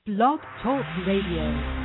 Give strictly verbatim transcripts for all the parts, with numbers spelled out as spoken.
Blog Talk Radio.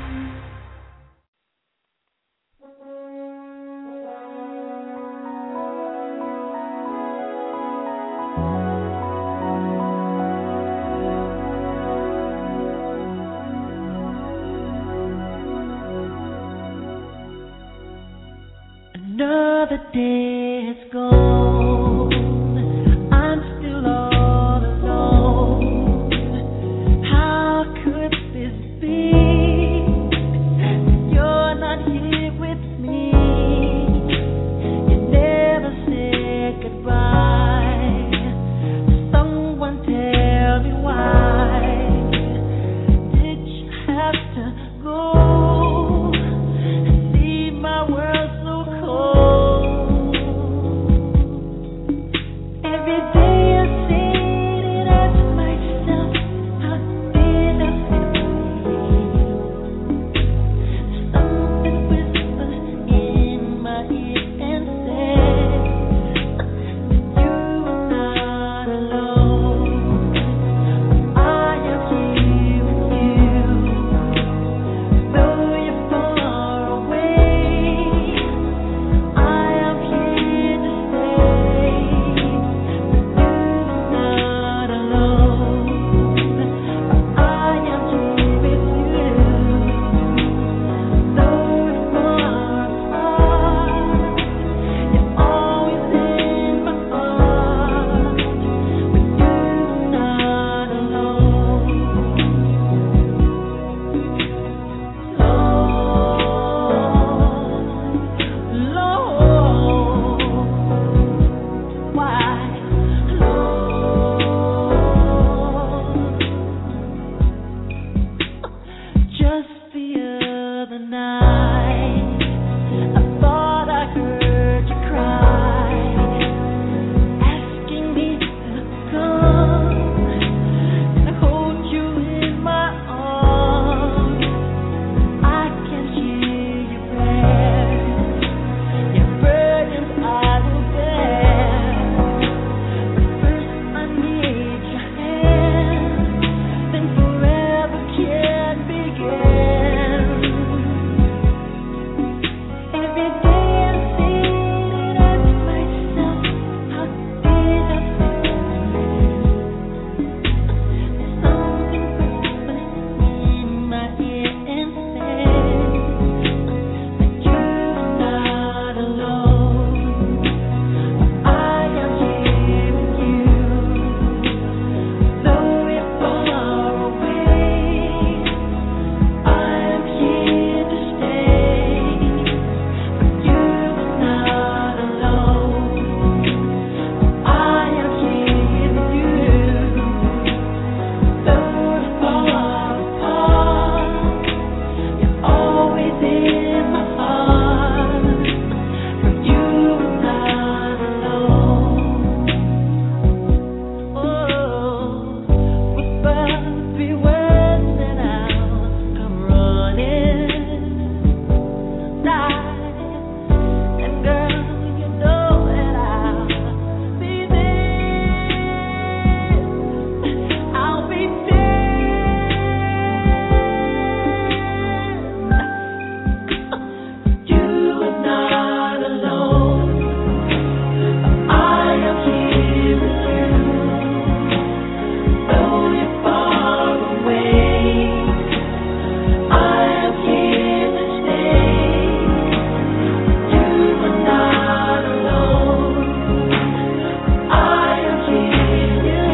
Another day has gone. I'm still all alone. How could this be? You're not here with me. You never said goodbye. Someone tell me why did you have to go and leave my world so cold? Every day I sit and ask myself, how did I feel? Something whispers in my ear and says, you are not alone. I am here with you. Though you're far away, I am here to stay. You're not alone. I am here with you. Though we're far apart, you're always in my heart. But you're not alone. Lord, Lord, why, Lord? Just the other night, I thought I heard you cry, asking me to come and hold you in my arms. I can hear your prayers, your burdens I will bear. But first I need your hand, then forever can begin. Every day I sit and ask myself, how did I feel? Something whispers in my ear and says that you're not alone. I am here with you. Though we're far away, I am here to stay. But you're not alone. I am here with you. Though we're far apart, you're always in my heart. But you're not alone. Oh, with bumpy words and I'll come running. Night and girl, you know that I'll be there. I'll be there. You are not alone. I am here with you. Though you're far away, I am here to stay. You are not alone. I am here with you.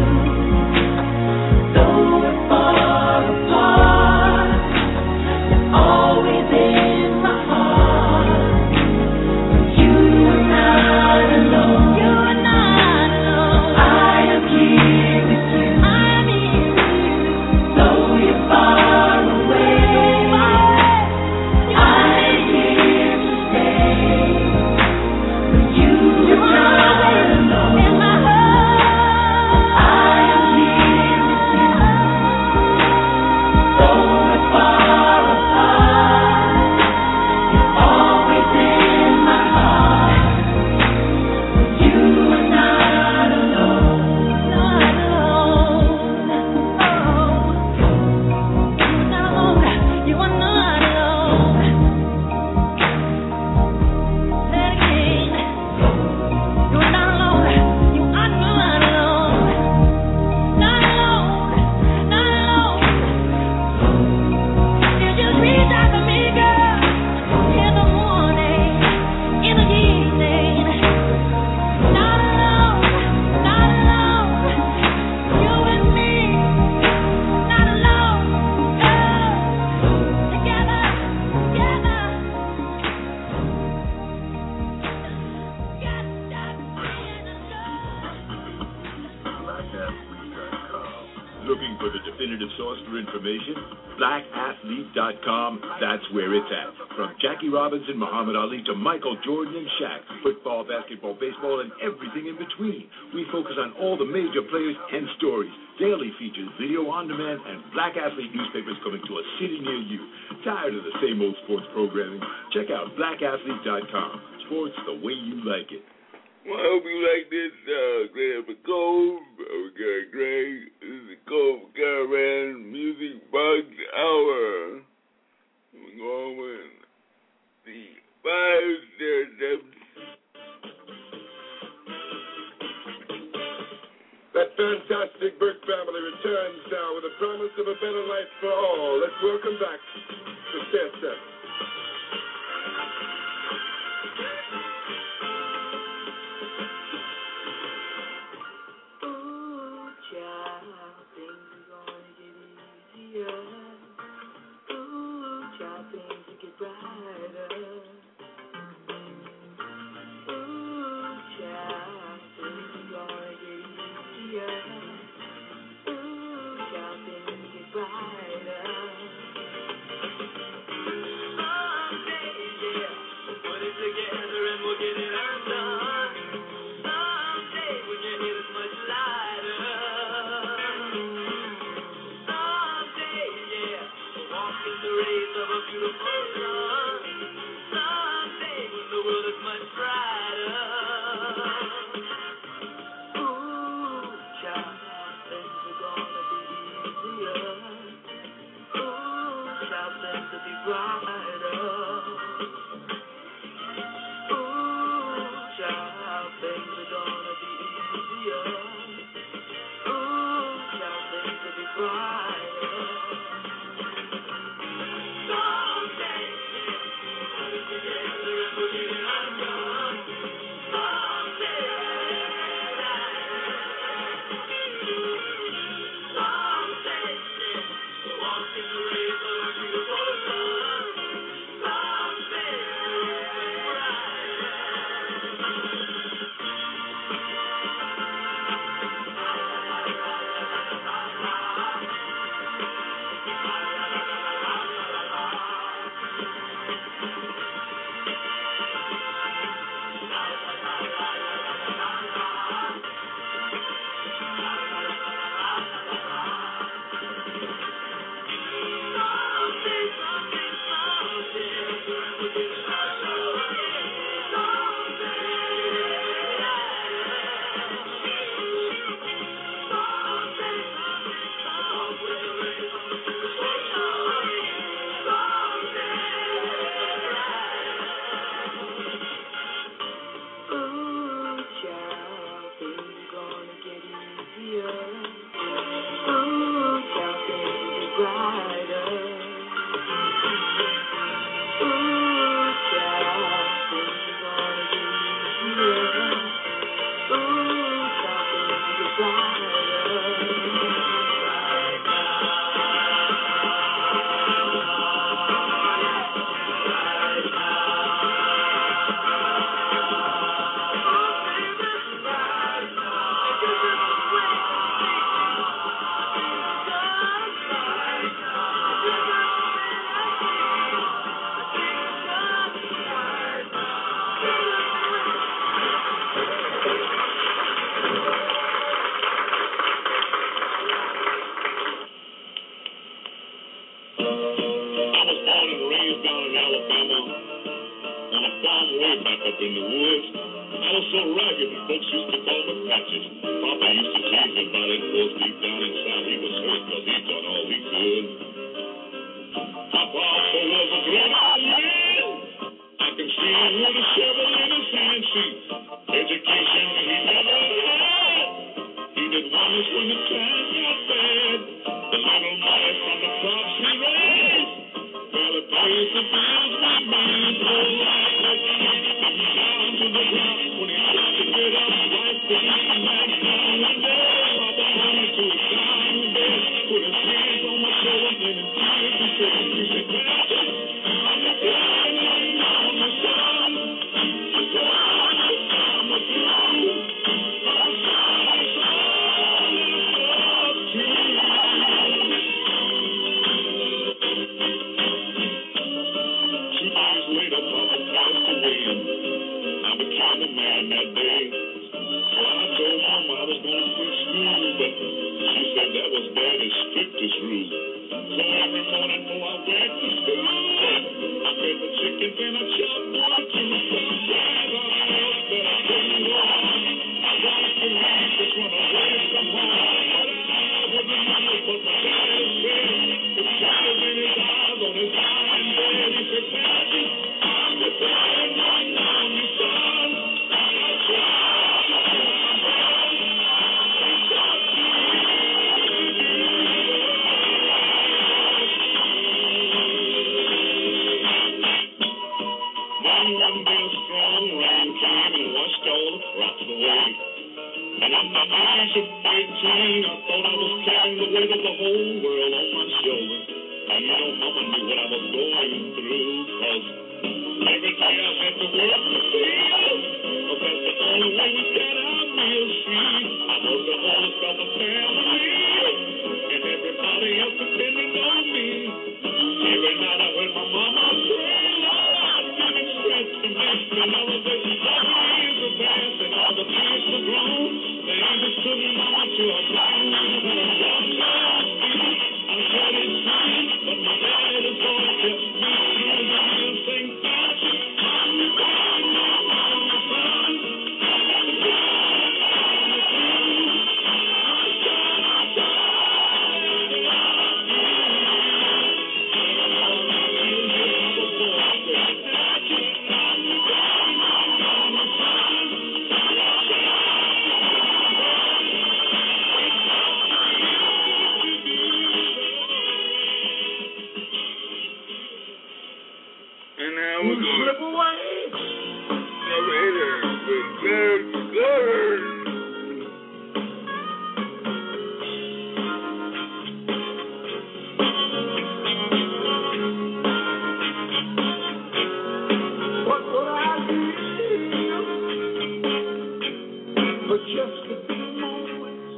Though we're far apart, you're always in my heart. You are not alone. You are not alone. I am here with you. I am here with you. Though you're far away, I am here to stay. But you are not alone. In my heart, I am here with you. Though we're far apart, you're always in my heart. But you are not alone. Not alone. Oh. information? black athlete dot com, that's where it's at. From Jackie Robinson, Muhammad Ali to Michael Jordan and Shaq, football, basketball, baseball, and everything in between. We focus on all the major players and stories. Daily features, video on demand, and Black Athlete newspapers coming to a city near you. Tired of the same old sports programming? Check out black athlete dot com. Sports the way you like it. Well, I hope you like this uh, great episode. We got Greg. This is the Cove Caravan Music Box Hour. We're going with the five steps. That fantastic Burke family returns now with a promise of a better life for all. Let's welcome back the Stair Steps. every morning before I went to school. I fed the chickens and I chopped my juice. Sometimes I felt that I couldn't go on. I wanted to leave, just run away from home. But I wouldn't know what my daddy said. The shadows in his eyes on his dying bed. He said, Patsy, I'm just lying right now, you son. I tried. One day a strong rain came and washed all the crops away. And in my eyes of eighteen, I thought I was carrying the weight of the whole world on my shoulders. And you know, Mama knew what I was going through, cause every day I had to work the field. But that's the only way we got our meals free. I was the oldest of the family, and everybody else depended on me. Every night I heard my mama pray, Lord, I give me strength to make me know that all the years are past and all the tears are grown. The angels took mama to a brand new home. I'm sure it's true, but my daddy's voice kept me through the real thing. Patsy, I'm going on the sun. And now we're going to slip away. Elevator with Clarence Gordon. What would I give for just a few moments?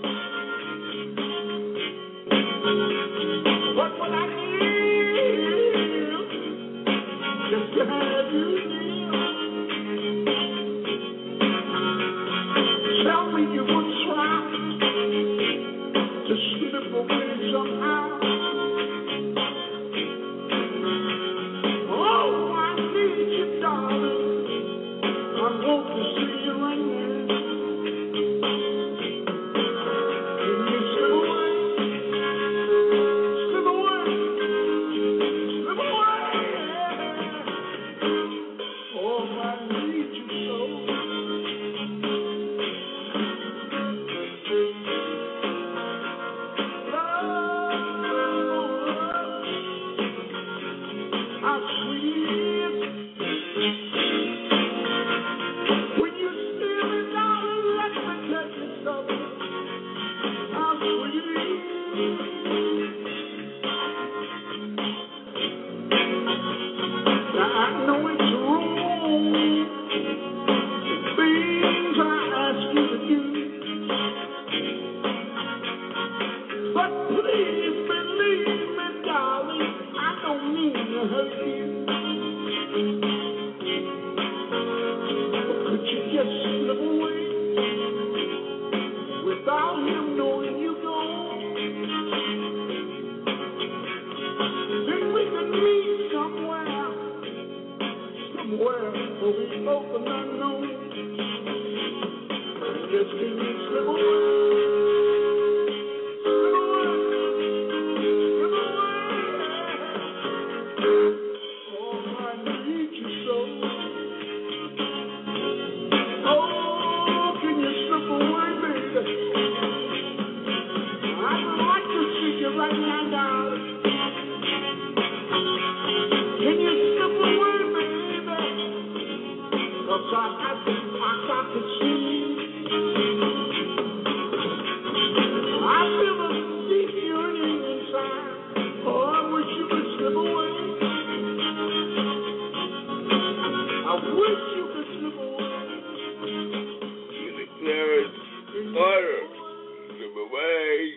What would I give just to have you near? Tell me you would try to slip away somehow. Oh, I need you, darling. I want to see you right now. Can you slip away? Slip away. Slip away. Oh, I need you so. How sweet when you steal it down and let me touch it so. How sweet. Now I know it's wrong, the things I ask you to do, but please believe me, darling, I don't mean to hurt you. Could you just slip away without him knowing you gone? Then we could meet somewhere, somewhere where we both are not known. Just can you slip away? Slip away. Slip away. Oh, I need you so. Oh, can you slip away, baby? I'd like to see you right now, darling. Can you slip away, baby? 'Cause I got to, I got to see you. I feel a deep yearning inside. Oh, I wish you could slip away. I wish you could slip away. You declare it order. Slip away.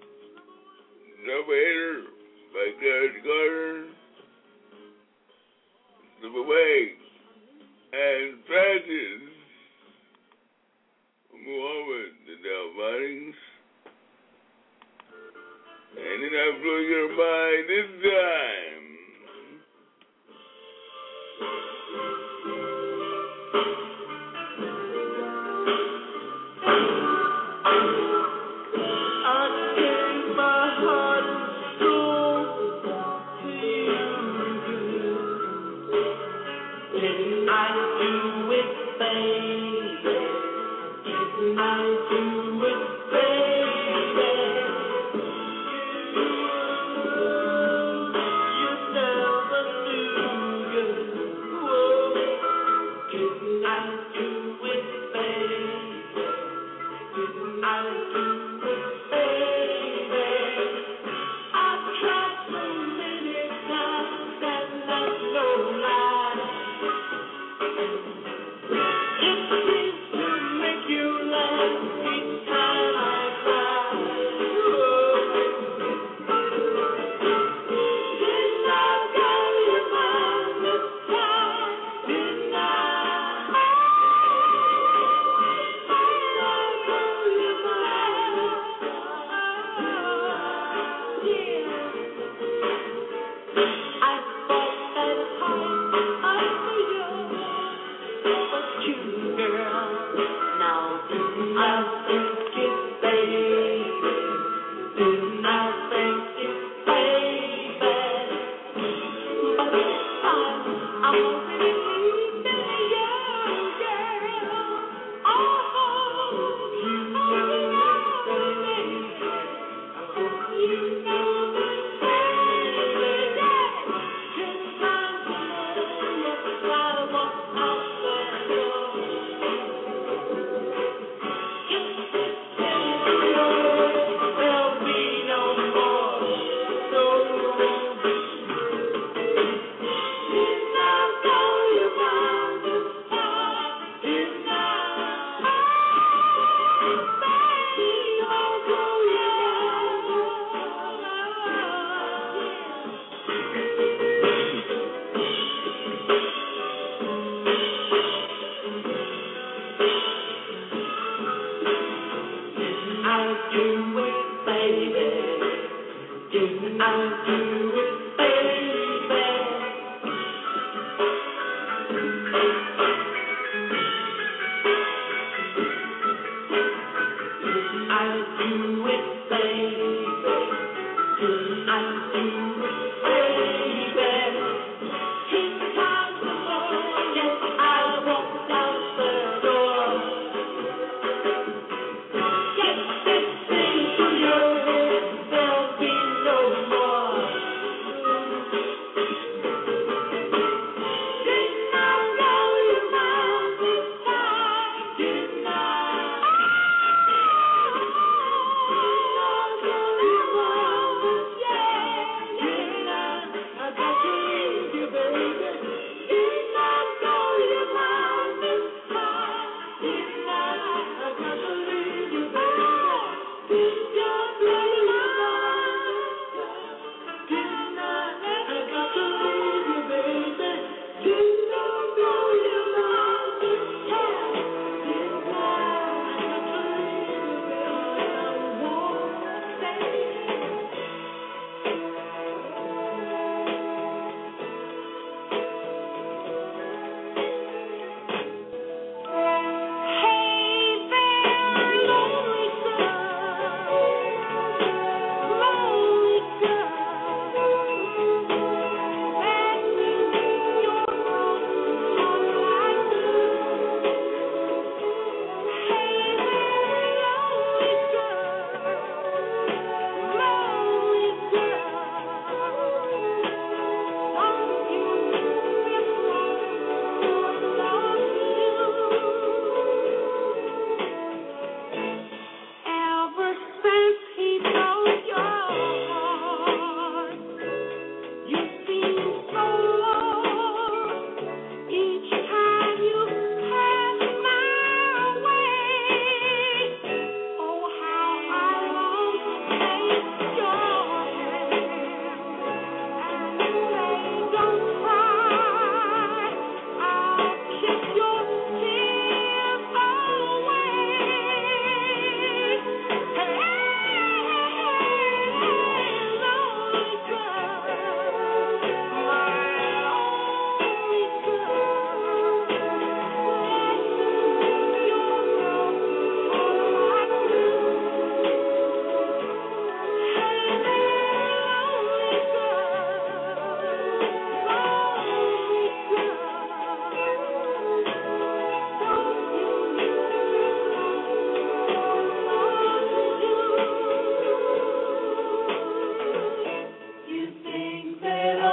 Elevator by Clarence Gordon. Slip away. And Francis. Move over to Del Bunnings. And then I blow your mind this time. I gave my heart and soul to you. Didn't I do it, baby? Didn't I do it, baby? You never knew, girl. Whoa. Didn't I do it, baby? Didn't I do it, baby? I've tried so many times and that's no lie. It seems to make you laugh each time I cry. Didn't I blow your mind this time? Didn't I? Didn't I blow your mind? Yeah. I fought that hard for you. But you, girl, now didn't I thank you, baby? Didn't I thank you, baby? But this time I'm already leaving you, girl. Oh, you know it, baby. You know it, baby. Ten times a day, yes, I walk out the door. There'll be no more, no more. Didn't I blow your mind this time? Didn't I? Baby, I'll blow your Didn't I do it, baby? Didn't I do it, baby? Didn't I do it, baby? Didn't I do it, baby? Ten times more, yes, I walked out the door. Get this thing to your head, there'll be no more.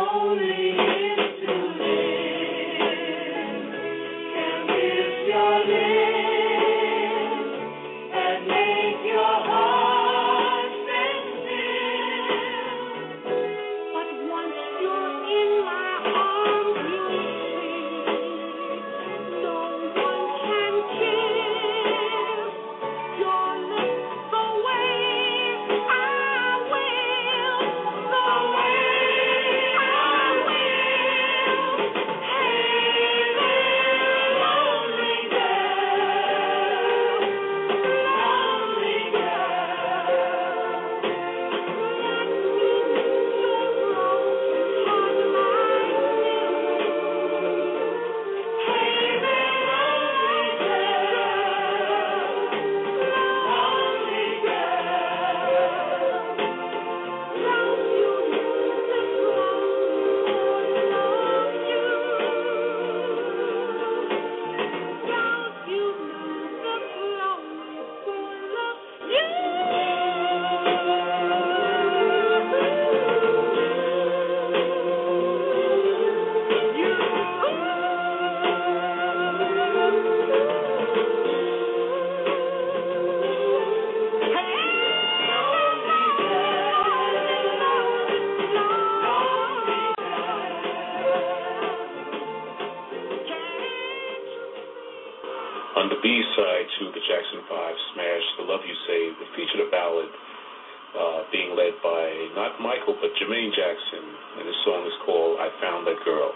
On the B-side to the Jackson five smash, The Love You Save, it featured a ballad uh, being led by not Michael, but Jermaine Jackson, and his song is called I Found That Girl.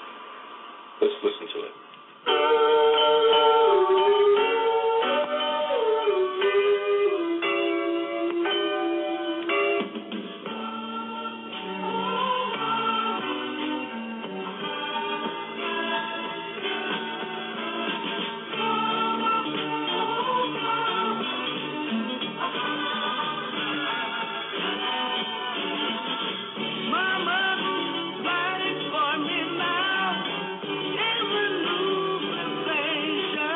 Let's listen to it. Waiting for me now in the new sensation.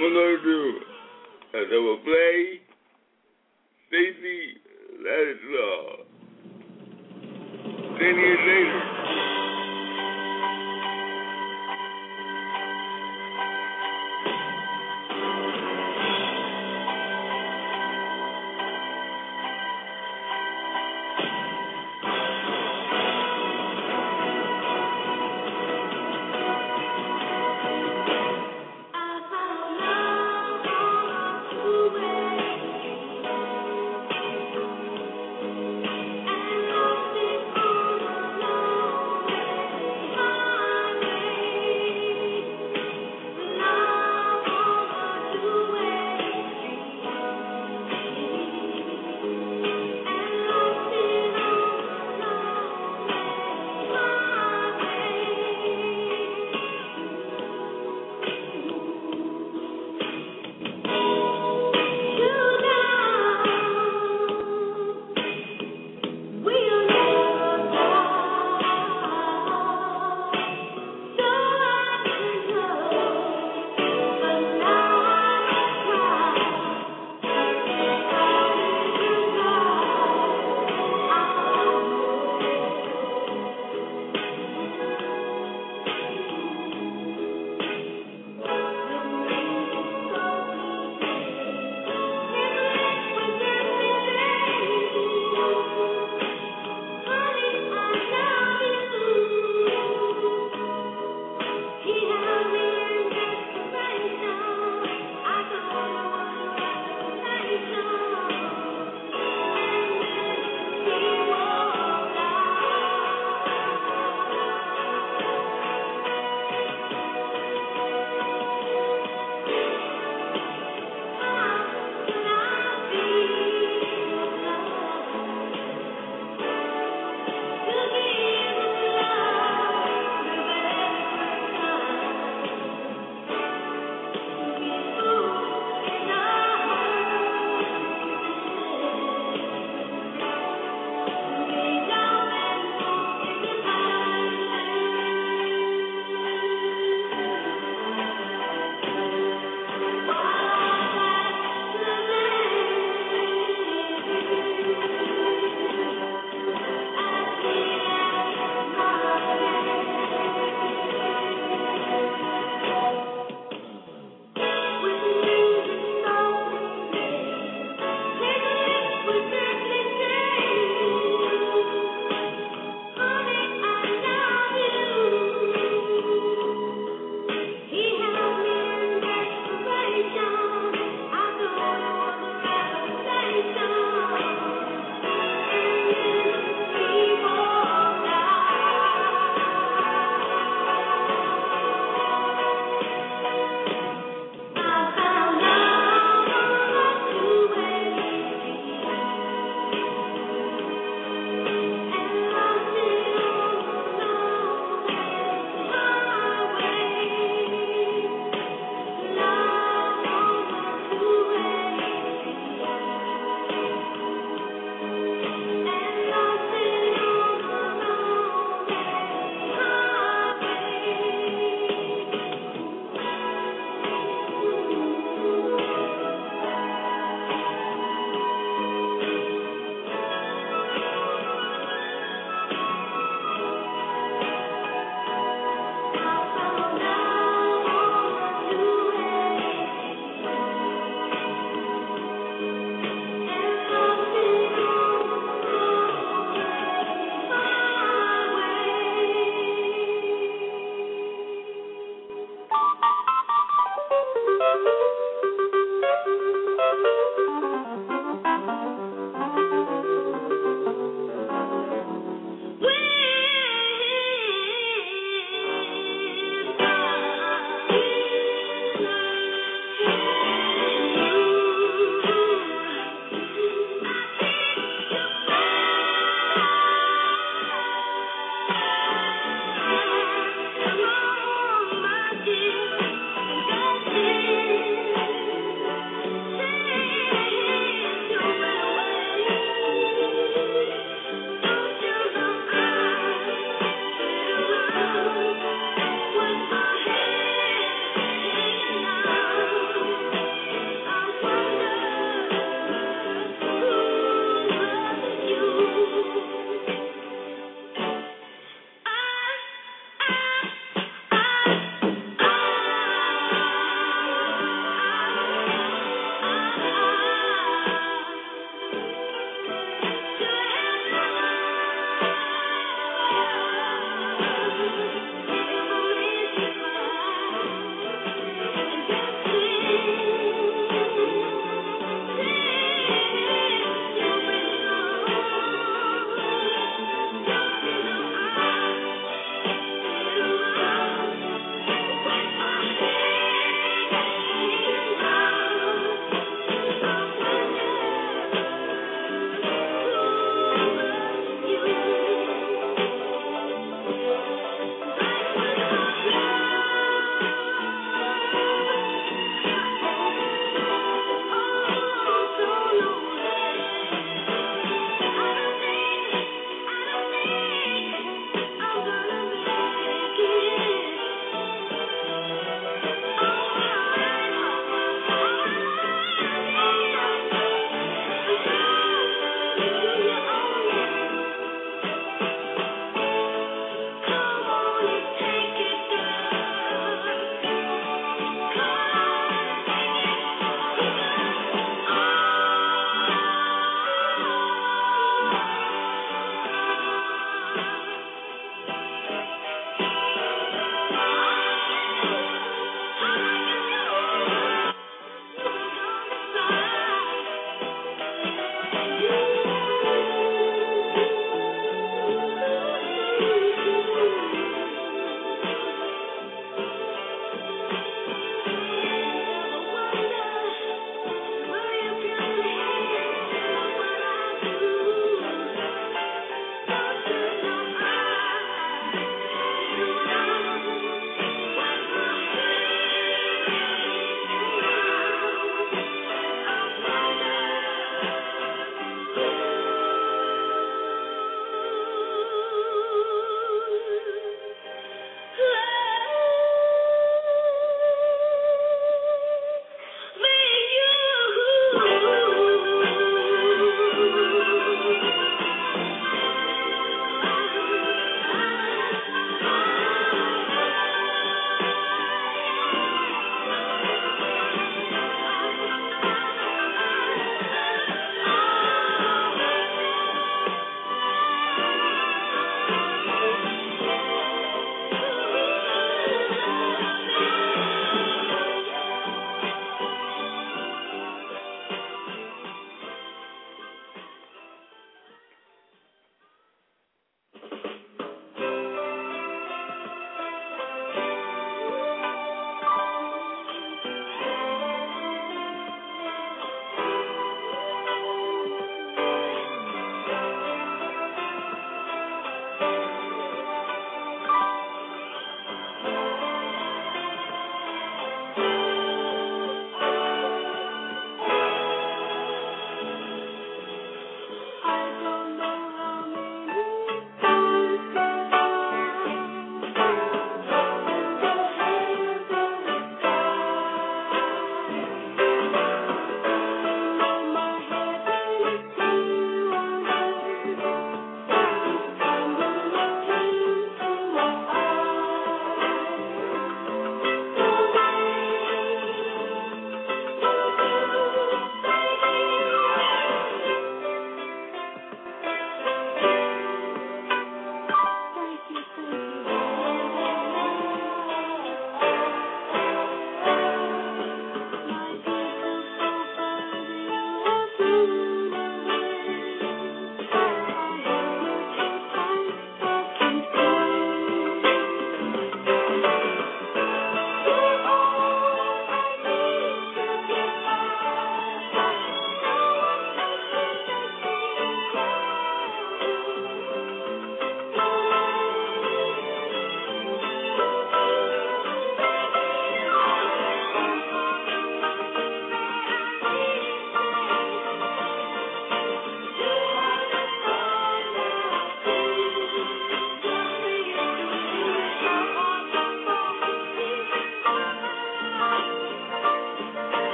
we're going to do a double play. Stacy, that is uh, ten years later. Thank you.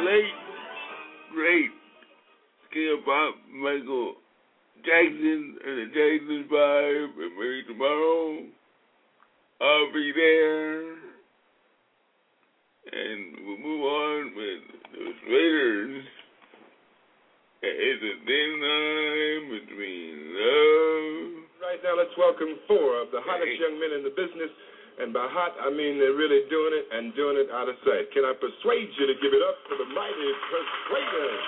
late, great King of Pop, Michael Jackson and the Jackson Five, and maybe tomorrow I'll be there. And we'll move on with the Raiders. It's a thin line between love. Right now, let's welcome four of the hottest young men in the business. And by hot, I mean they're really doing it and doing it out of sight. Can I persuade you to give it up for the mighty Persuaders?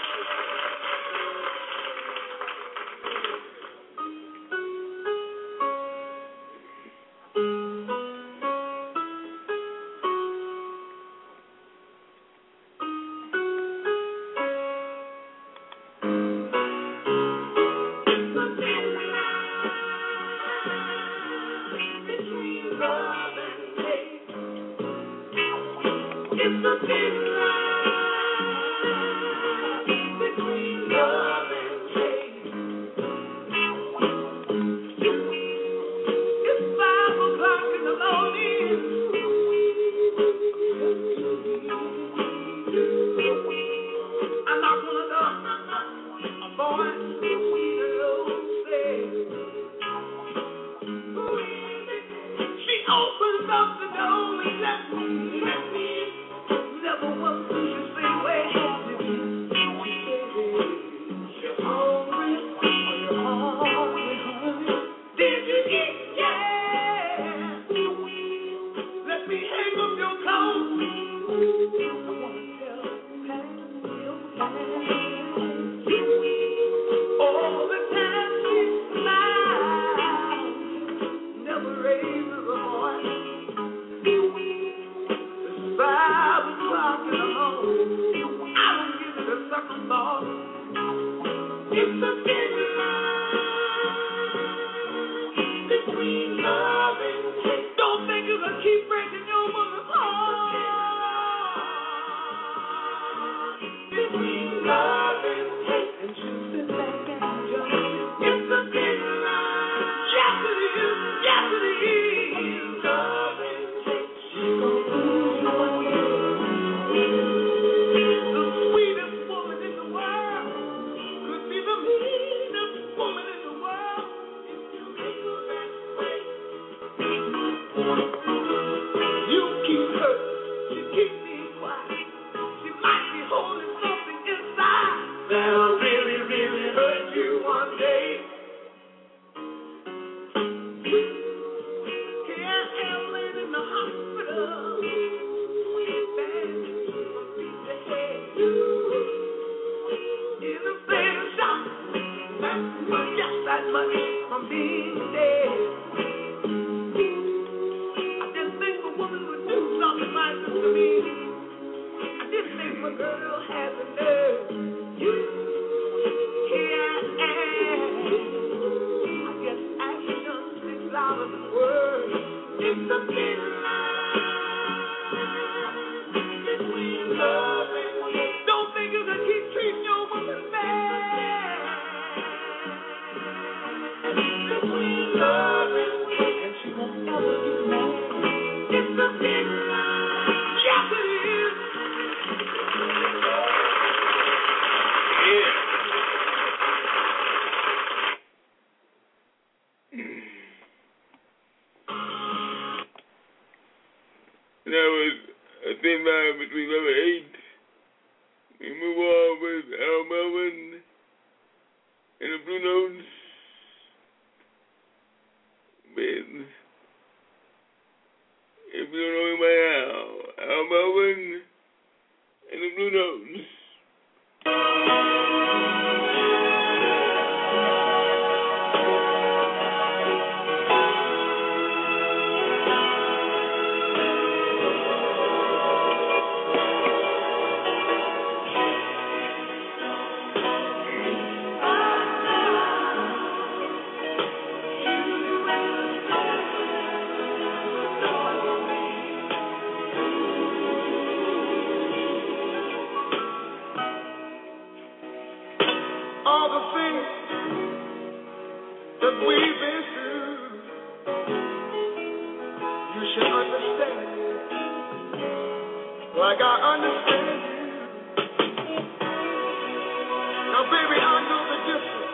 Like I understand you. Now, baby, I know the difference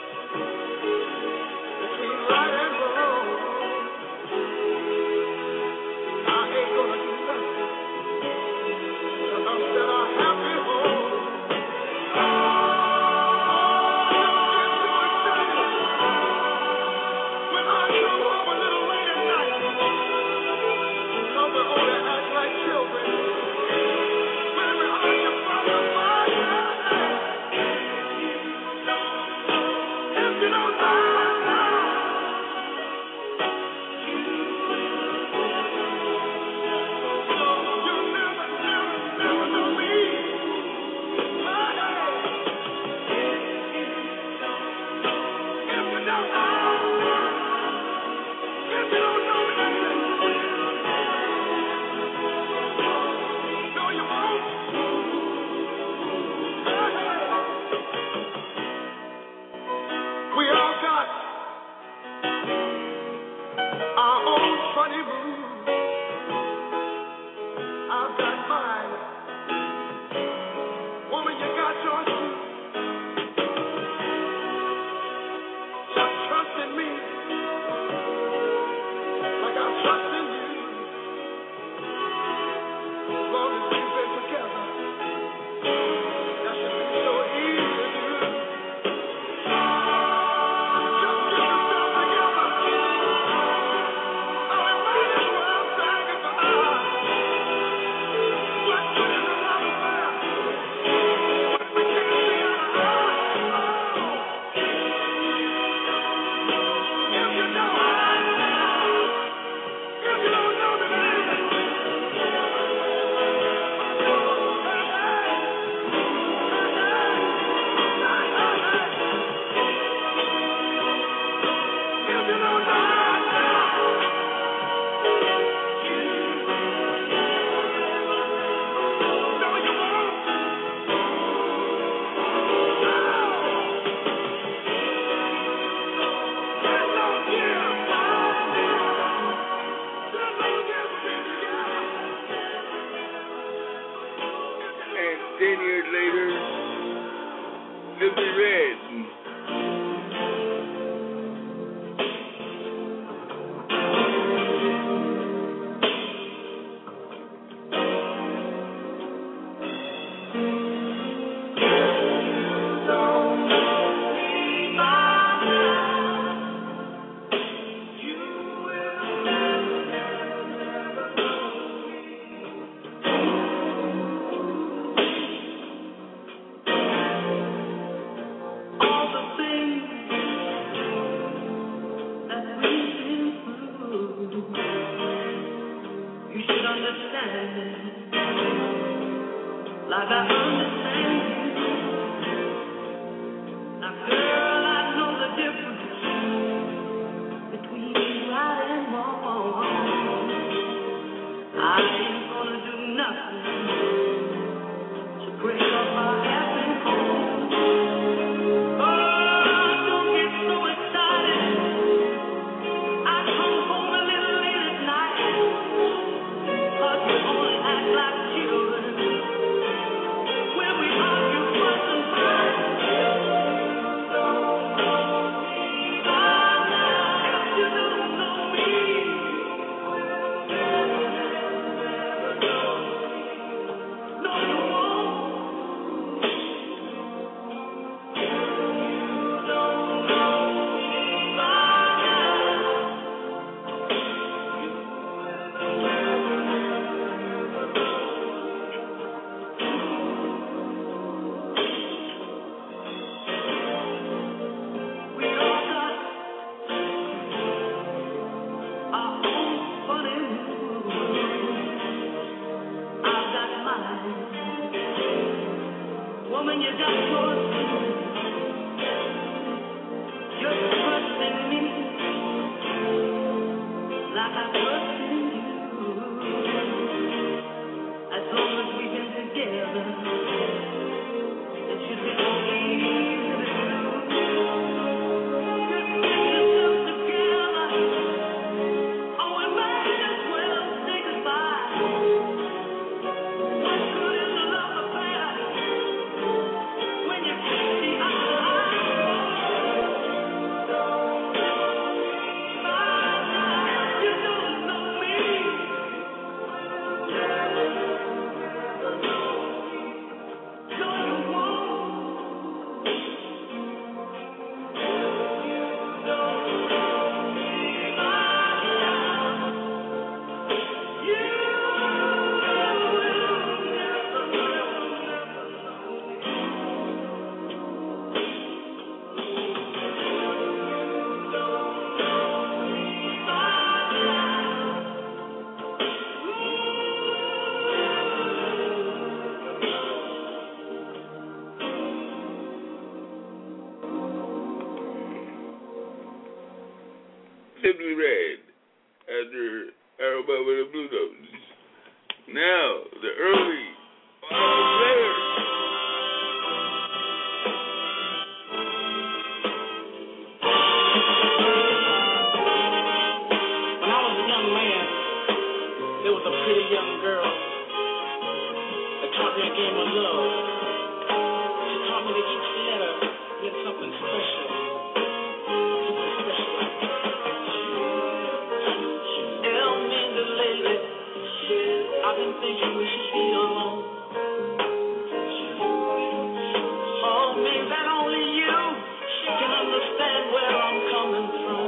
between right and wrong. I ain't gonna do nothing to upset our happy home. When I come home a little late at night, some will only act like children. Baby, I can follow my life. If you don't know, you'll never, never, never know me. If you don't know, if you don't know me, no, you won't. We all got our own funny moves. I've got mine. Woman, you got yours too. Just trust in me like I trust in you. As long as we've been together, that should be so easy to do. Just get yourself together. Oh, it might as well say goodbye. What good is a love affair when we can't see eye to eye? If you don't, if you don't know me, baby. If you don't know, no, you won't. There's no give. There's no give for being together. And ten years later, Libby Red. All the things that we've been through, you should understand it, like I understand you. Now, girl, I know the difference between right and wrong. I ain't gonna do nothing to break up our happy home. Oh, don't get so excited. I come home a little late at night, 'cause you only act like children. When we argue, fuss and fight. If you don't know me, no, you won't. We all got our own funny moves. I've got mine. Woman, you got yours too. Just trust in me like I trust in you. As long as we've been together, it should be so easy to do. Just get yourself together. Oh, we might as well say goodbye. What good is a love affair Simply Red after Alabama and the Blue Notes. Now, the early ball players. When I was a young man, there was a pretty young girl that taught me a game of love. She taught me that each letter meant something special. Something special like that. Tell me that lately I've been thinking we should be alone. Oh, me that only you can understand where I'm coming from.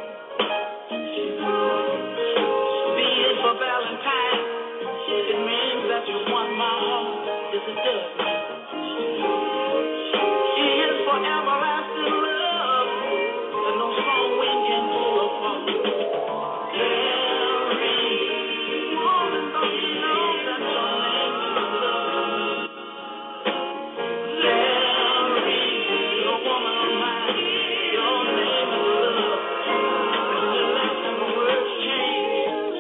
Be it for Valentine, it means that you won my heart. Yes, it does. He is for everlasting love that no strong wind can pull apart. Carry, woman, don't you know that your name is love? Larry, you're a woman of mine. Your name is love. When you left and the words changed,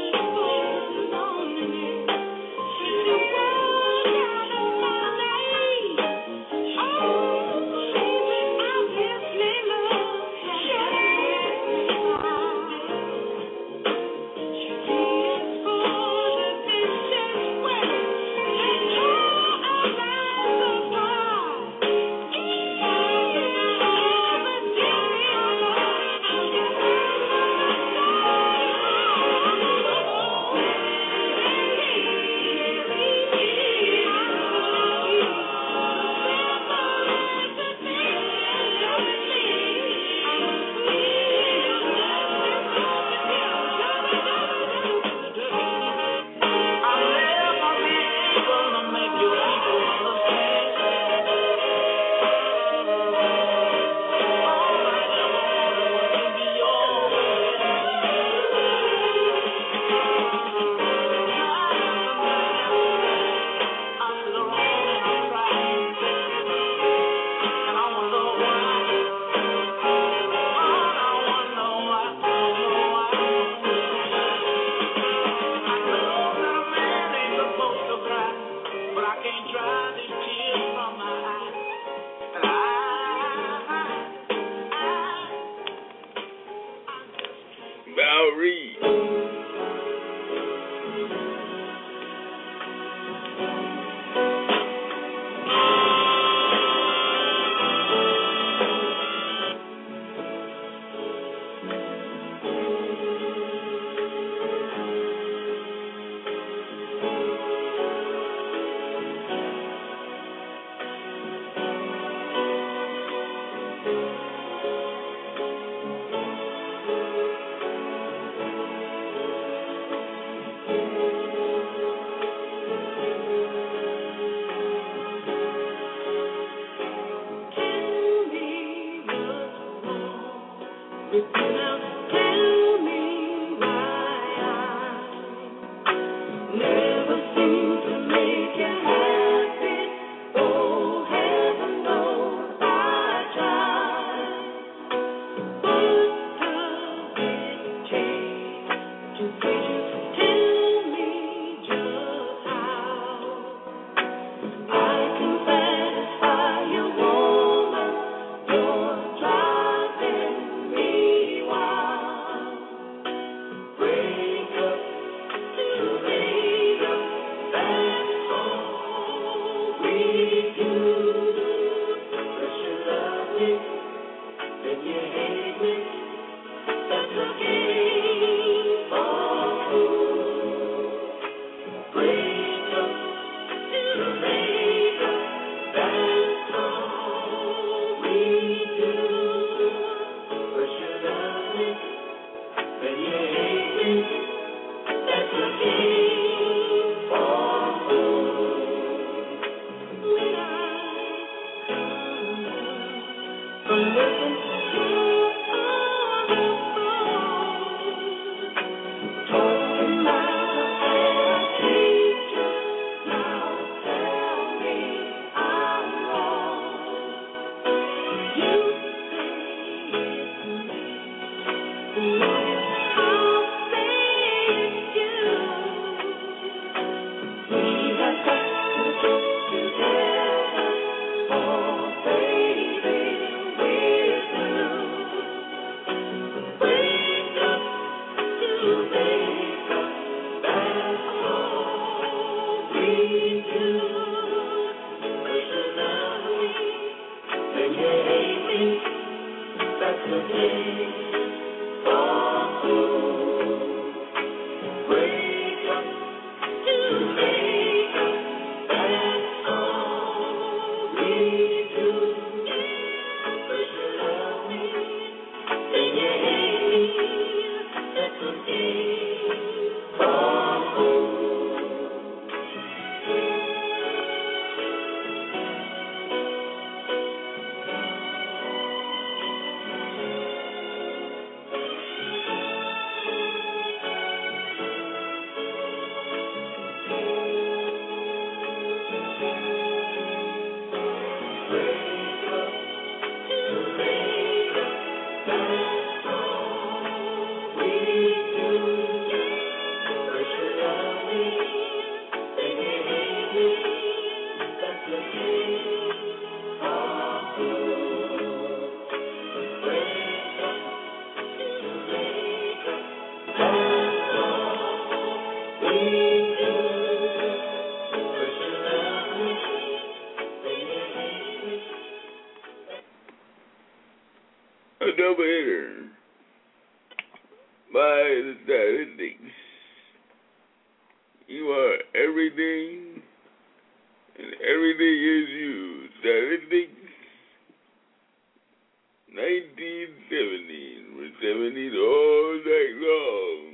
Bowery. You A double hitter by the Statistics. You are everything, and everything is you. Statistics, nineteen seventies. We're seventies all night long.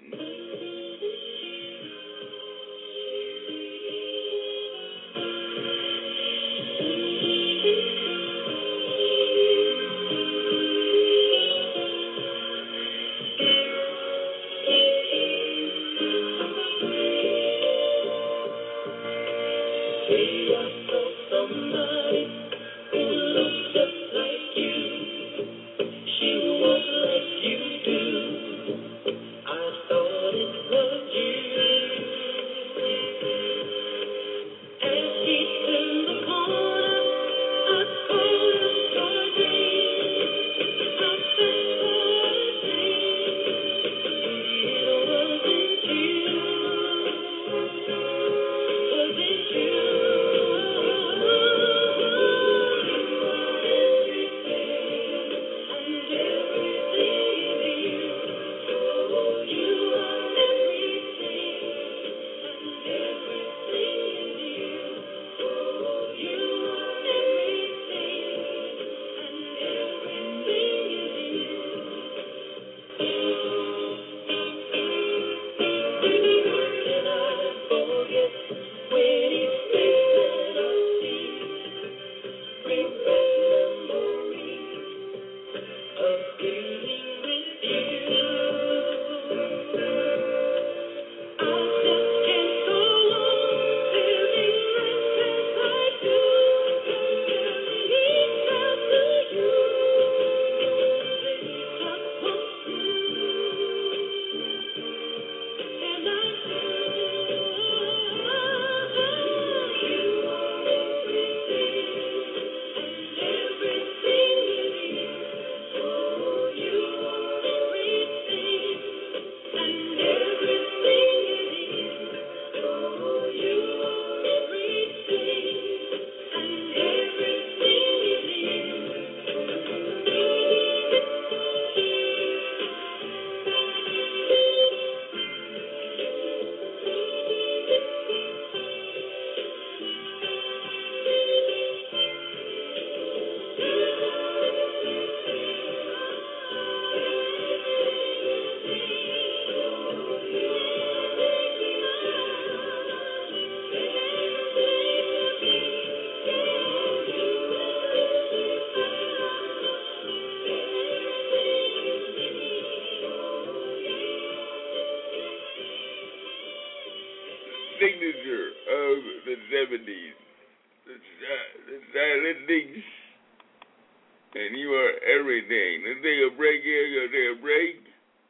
Signature of the seventies. The, the silent things. And you are everything. Let's take a break here. Gonna take a break.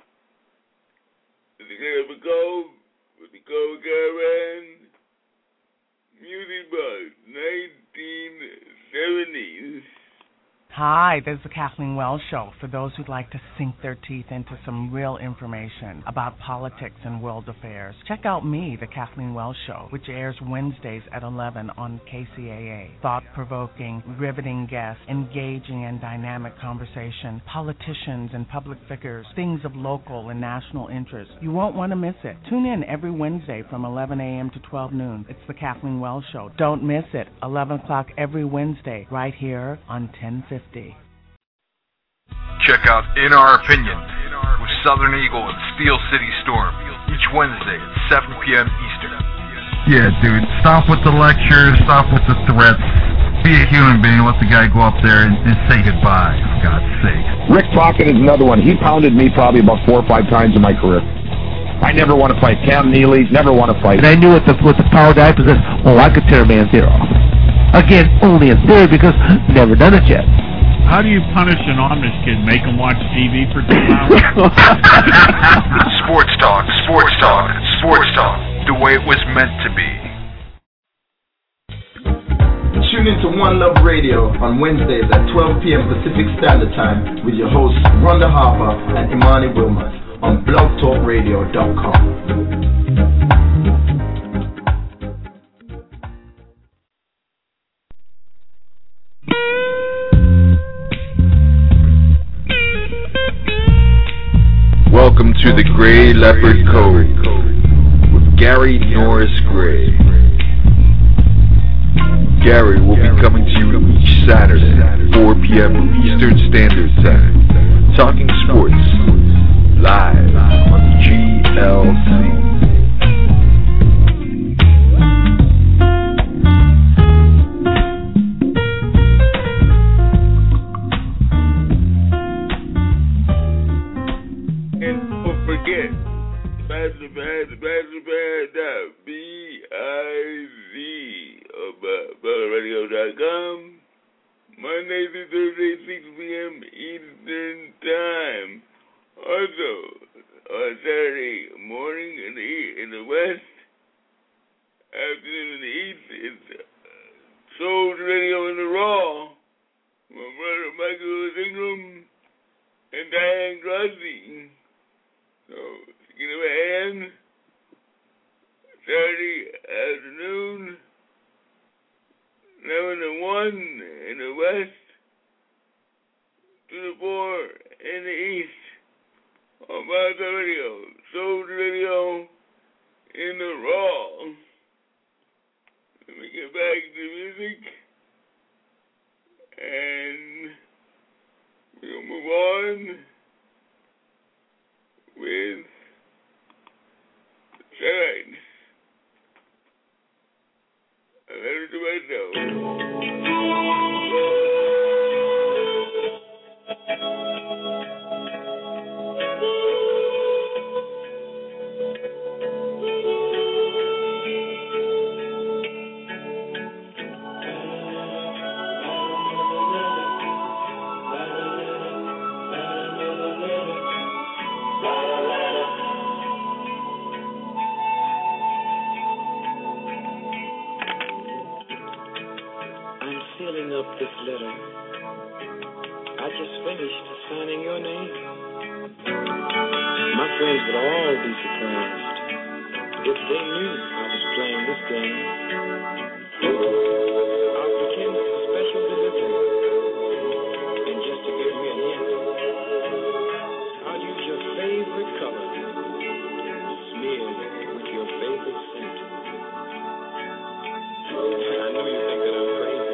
Let's get up a cold with the Cold Caravan Music Box, nineteen seventies. Hi, this is the Kathleen Wells Show for those who'd like to sink their teeth into some real information about politics and world affairs. Check out me, the Kathleen Wells Show, which airs Wednesdays at eleven on K C A A. Thought-provoking, riveting guests, engaging and dynamic conversation, politicians and public figures, things of local and national interest. You won't want to miss it. Tune in every Wednesday from eleven a.m. to twelve noon. It's the Kathleen Wells Show. Don't miss it. eleven o'clock every Wednesday, right here on ten fifty. Check out In Our Opinion with Southern Eagle and Steel City Storm each Wednesday at seven p.m. Eastern. Yeah, dude, stop with the lectures, stop with the threats. Be a human being, let the guy go up there and, and say goodbye, for God's sake. Rick Crockett is another one. He pounded me probably about four or five times in my career. I never want to fight. Cam Neely, never want to fight. And I knew with the, with the power that I possessed, oh, I could tear a man's ear off. Again, only in theory because never done it yet. How do you punish an Amish kid? Make him watch T V for two hours? Sports talk, sports talk, sports talk, the way it was meant to be. Tune into One Love Radio on Wednesdays at twelve p.m. Pacific Standard Time with your hosts Rhonda Harper and Imani Wilmot on blog talk radio dot com. Welcome to the Gray Leopard Code with Gary Norris Gray. Gary will be coming to you each Saturday at four p.m. Eastern Standard Time, talking sports live on G L C. B I Z on radio dot com. Monday through Thursday, six p.m. Eastern Time. Also, on Saturday morning in the east, in the West, afternoon in the East, it's Soul Radio in the Raw. My brother Michael Ingram and Diane Grossi. So, give them a hand. Saturday afternoon, eleven to one in the West, two to four in the East, on Malta Radio, Soul Radio in the Raw. Let me get back to music, and we'll move on with Shine. I let her do myself. Sealing up this letter, I just finished signing your name. My friends would all be surprised if they knew I was playing this game. I'll pretend it's a special delivery, and just to give me a hint, I'll use your favorite color smeared with your favorite scent. I know you think that I'm crazy.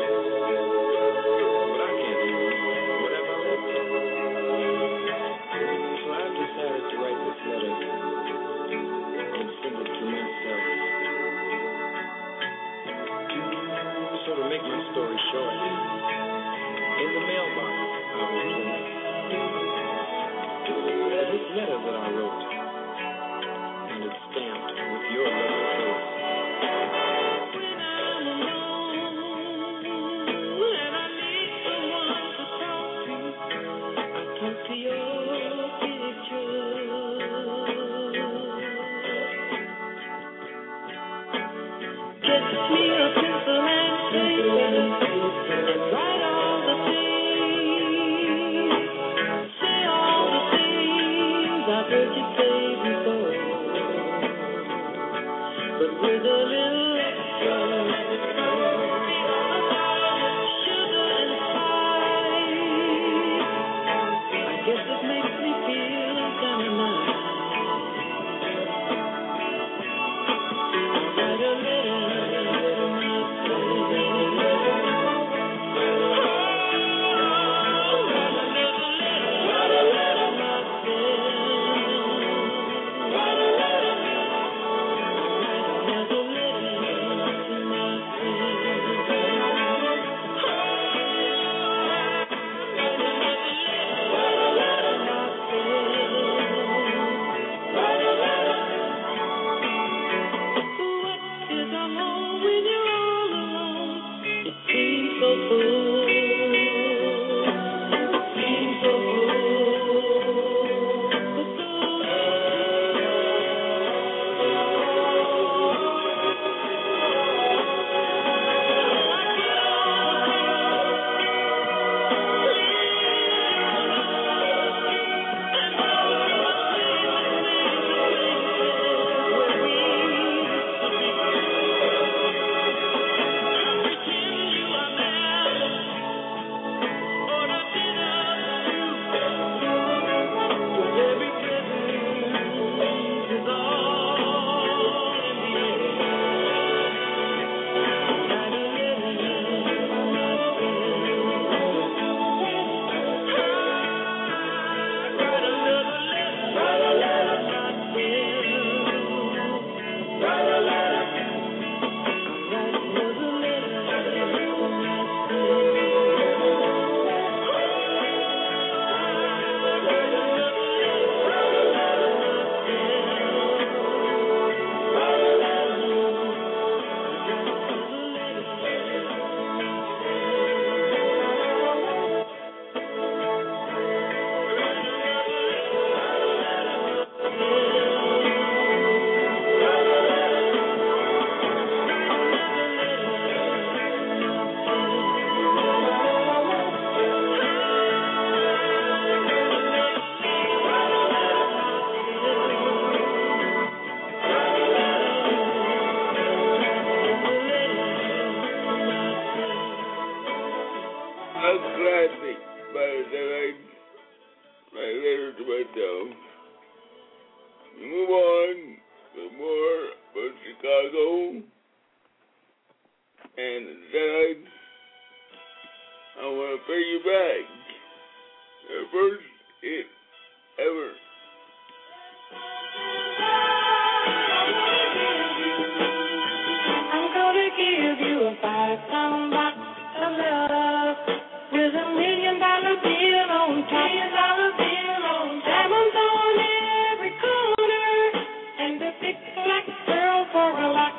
Letter and send it to myself. a classic by the like, my letter to myself. We move on with more about Chicago. And tonight, I want to pay you back. The first hit ever. I'm gonna give you a five-pound box of love with a million-dollar bill on top. Million-dollar bill on top. Diamonds on every corner and a big black pearl for a lock.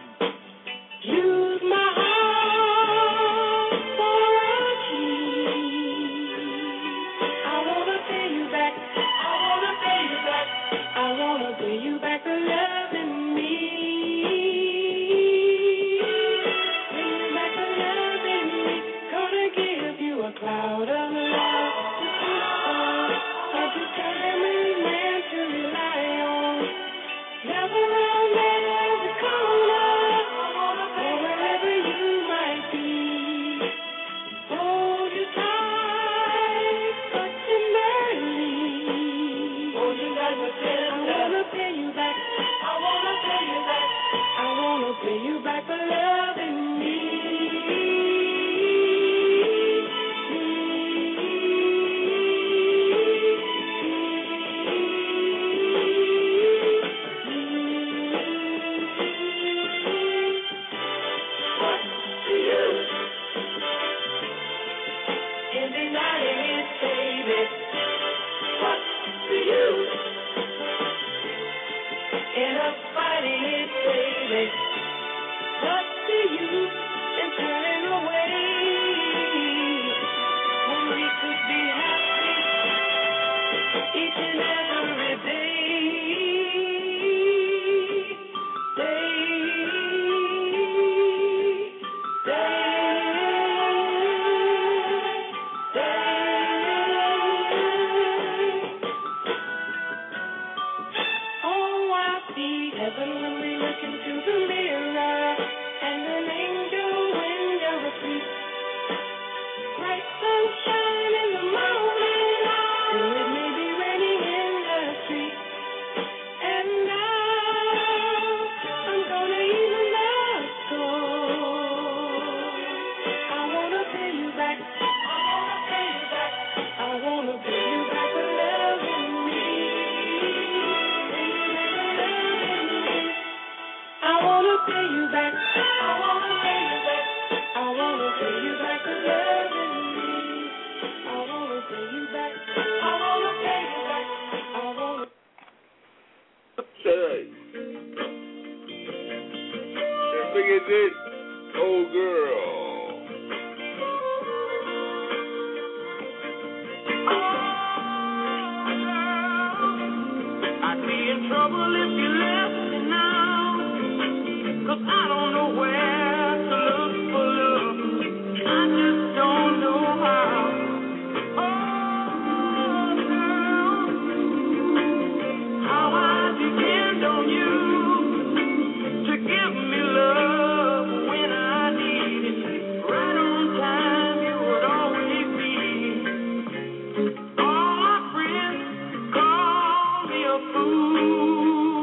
Use my heart for a key. I wanna pay you back. I wanna pay you back. I wanna pay you back for loving me. Pay you back for loving me. Gonna give you a cloud of love to sleep on, a determined man to rely on. Never around every corner. Wherever you might be, hold you tight, but tenderly. Hold you tight, but tenderly. I wanna pay you back. I wanna pay you back. I wanna pay you back for loving me. Ooh.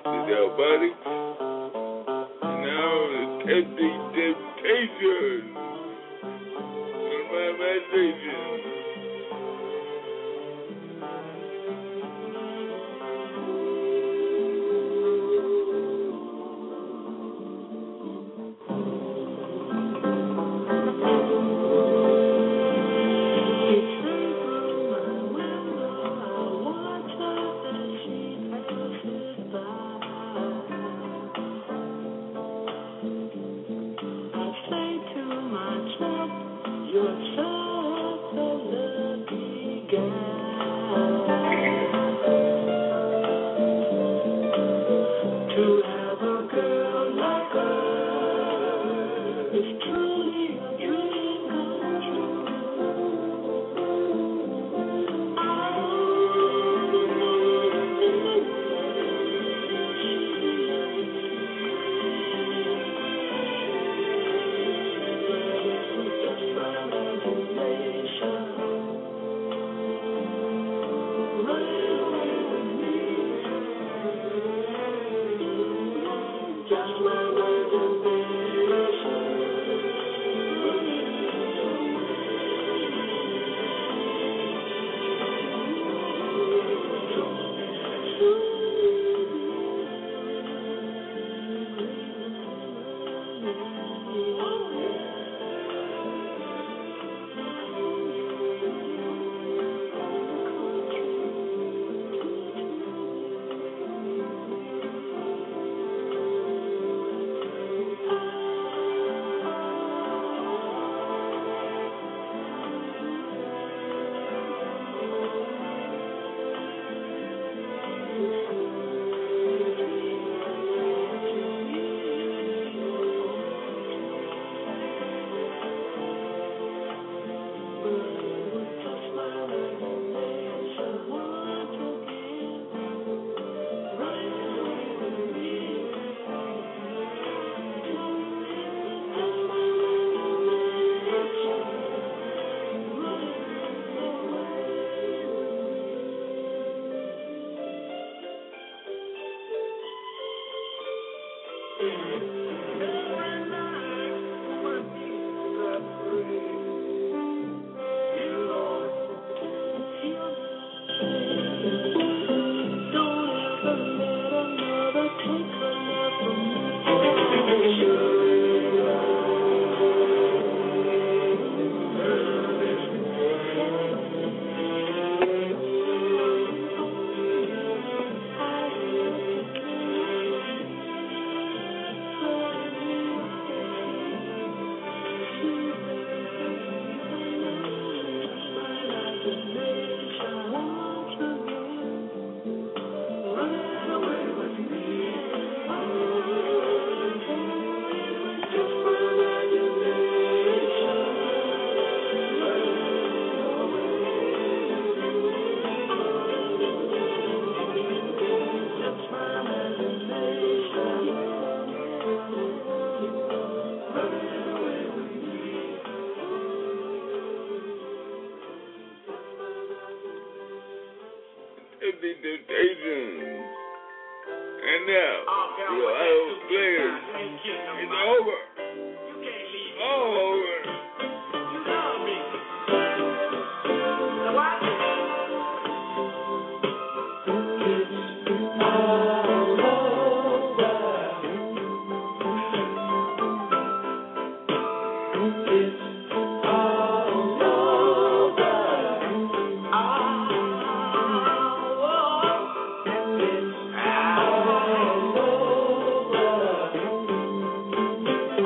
This our body. Now it's Empty Temptation. One of my imaginations. Thank you.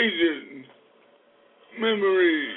station, Memories.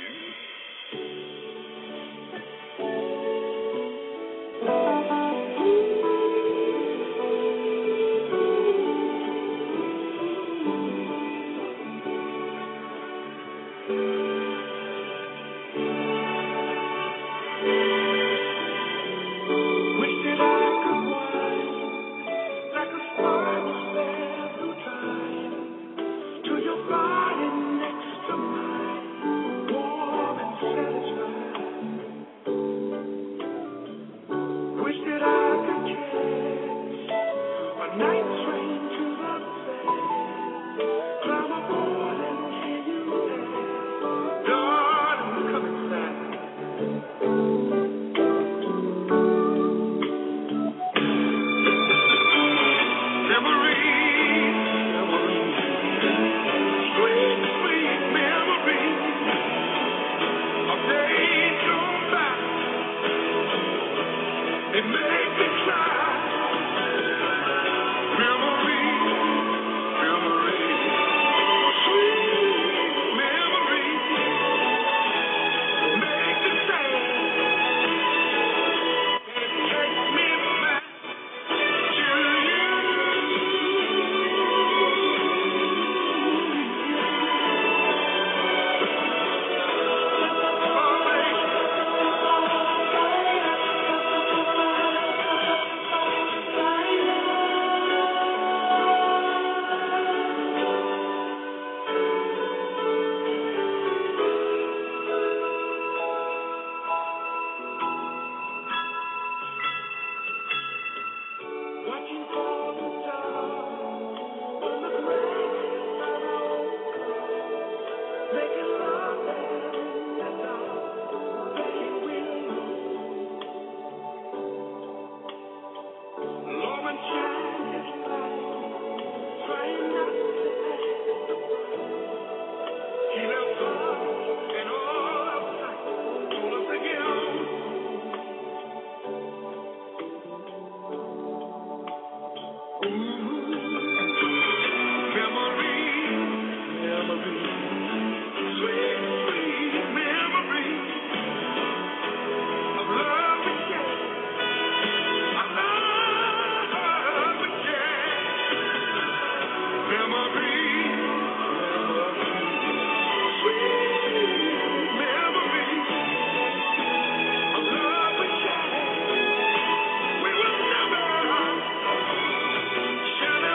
Shall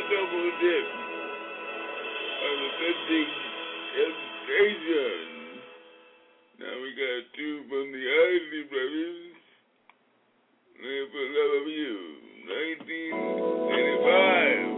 double dip of the fifteen education. Now we got two from the Isley Brothers. Live for Love of You, nineteen eighty-five.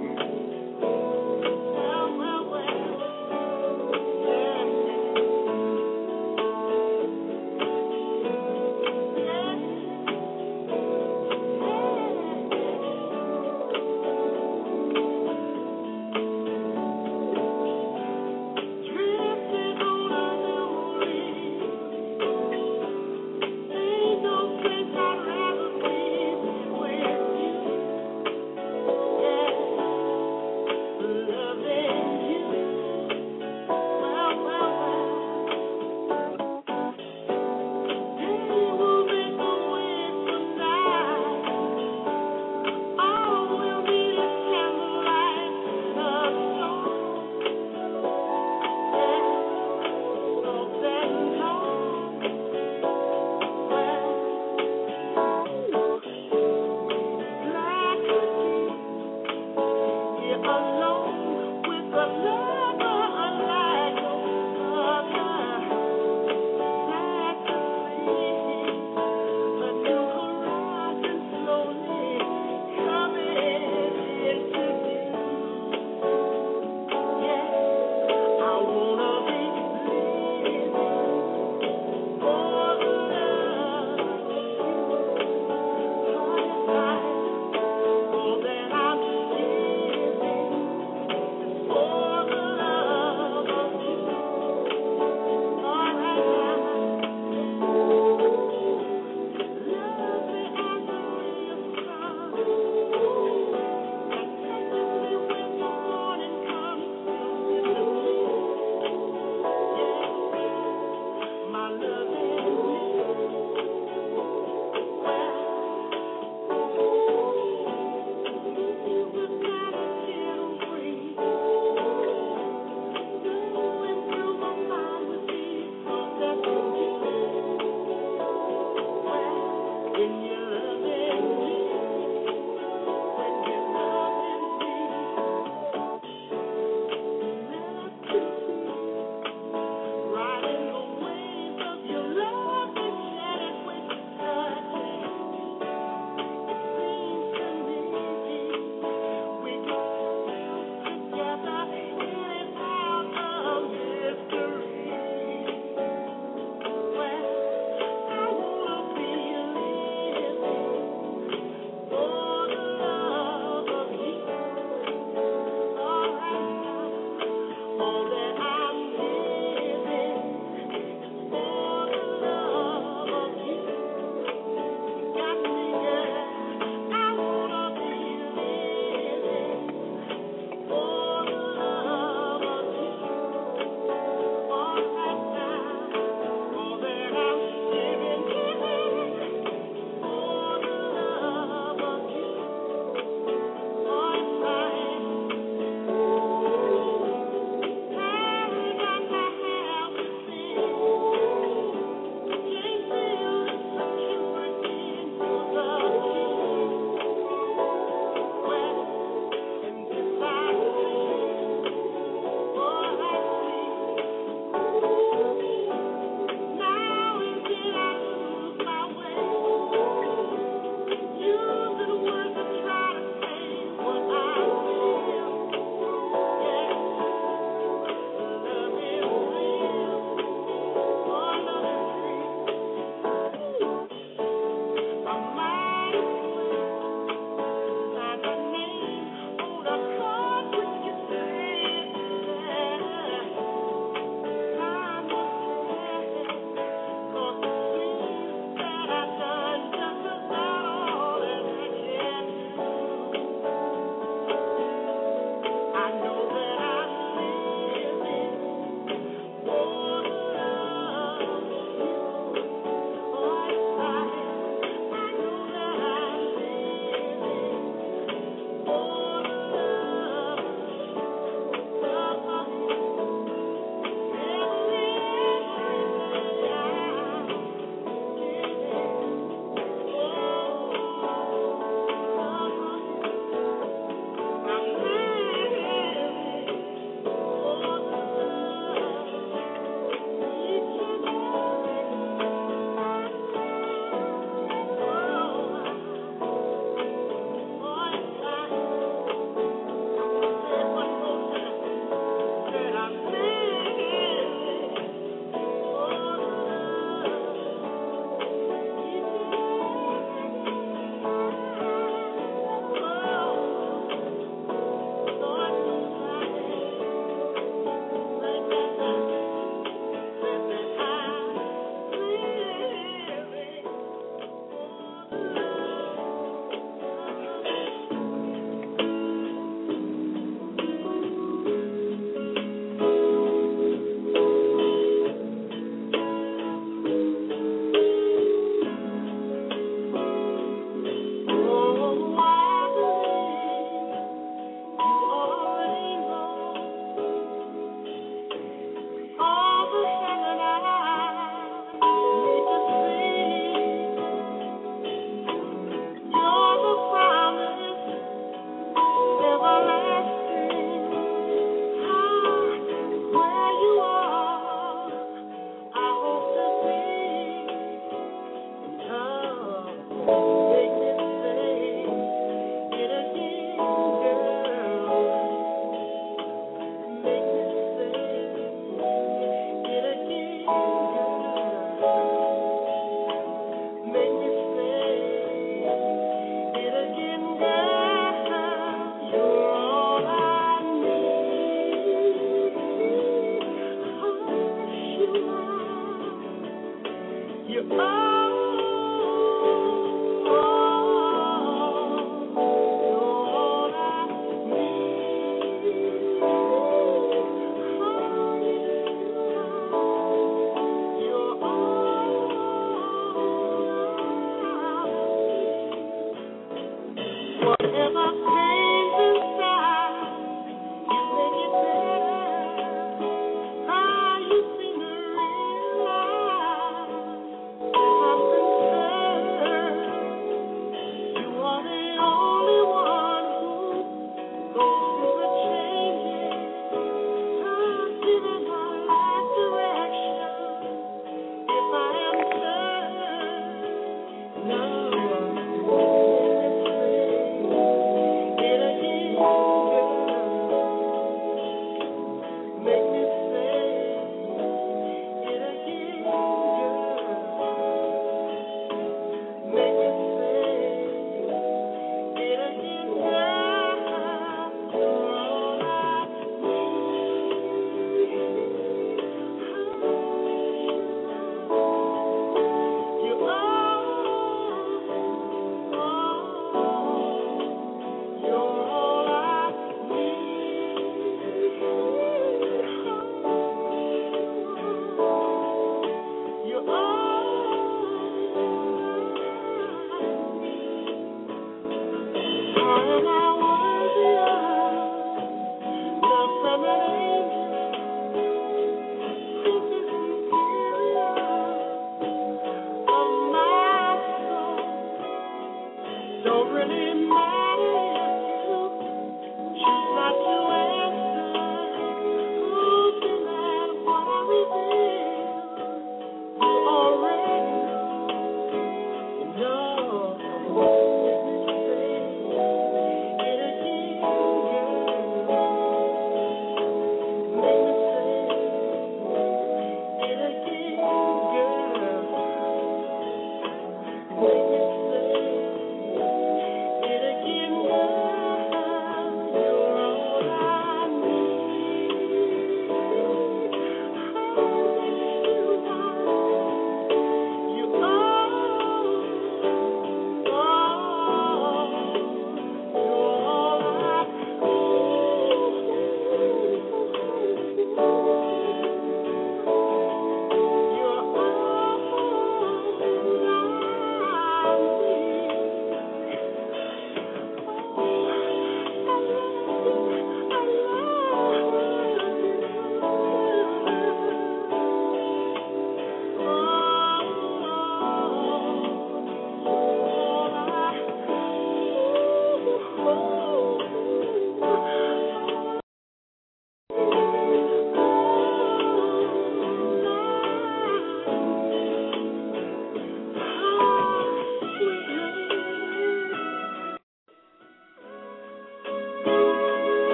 Oh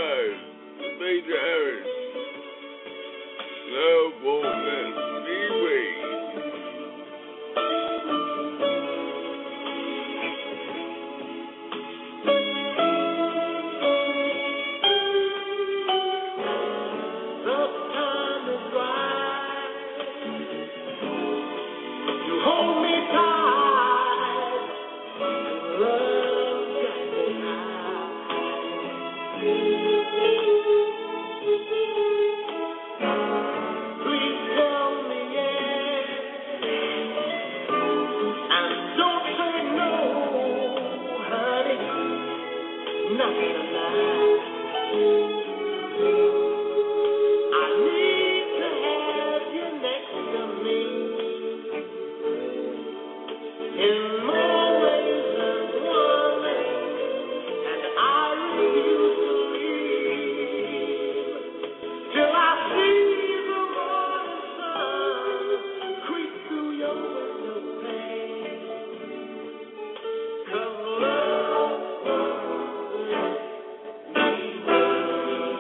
five, Major Harris. Love won't let me wait. The time is right. You hold me tight. Love got me high. Please tell me yes, and don't say no, honey. Not tonight. I need to have you next to me in more ways than one, and I refuse to leave till I see the morning sun creep through your window pane. 'Cause love won't let me wait.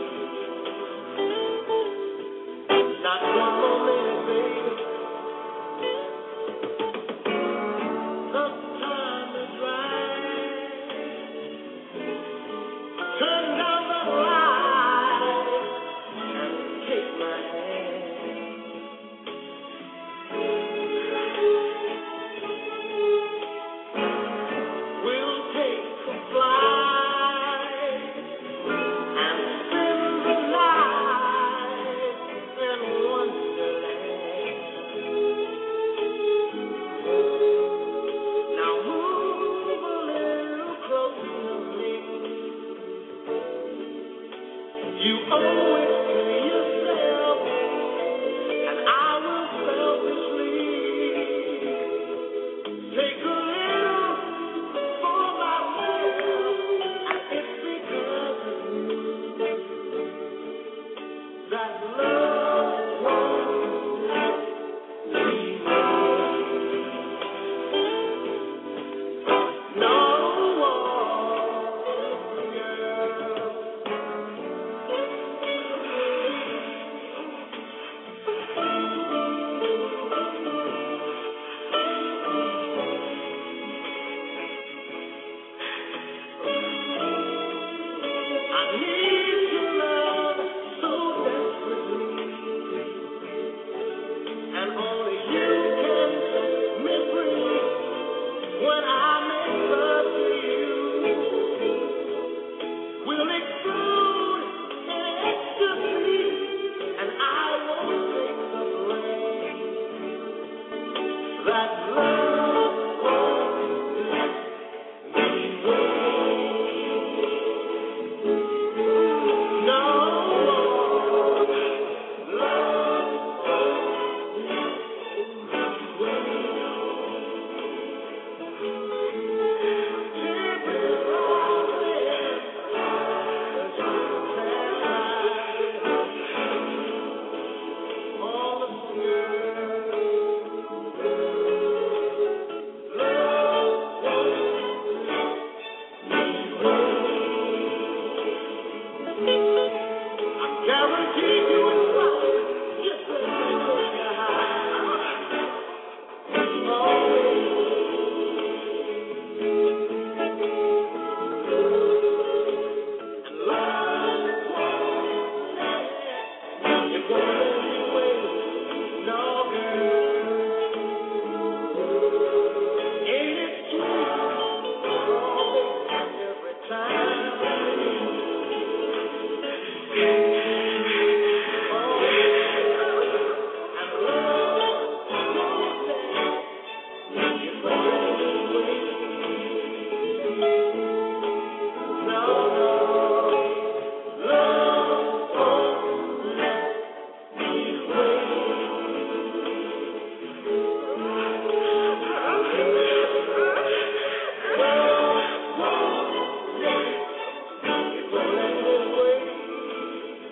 Not one more minute, baby. The time is right. Turn down the light and take my hand. We'll take a flight and spend the night in Wonderland. Now move a little closer to me. You owe it to yourself, and I will selfishly take a little for myself, and it's because of you that love won't let me wait. No one, girl. I need your love so desperately, and only you can set me free. When I make love to you, we'll explode in ecstasy, and I won't take the blame. That love won't let me wait. No, love won't let me wait. Keep it rolling, 'cause you can all of you. Love won't let me wait. I guarantee you it's right. Just let me know you're high. Always. Love won't let it won't let me wait. No, girl. Ain't it sweet? Always, every time. And love won't let it won't let me wait. No, no. Love won't let me wait. Love won't let it won't let me wait.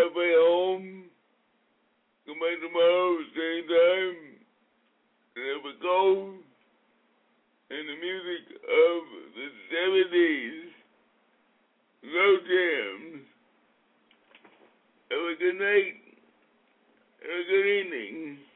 halfway home. Come back tomorrow, same time. Never go. And the music of the seventies. Slow jams. Have a good night. Have a good evening.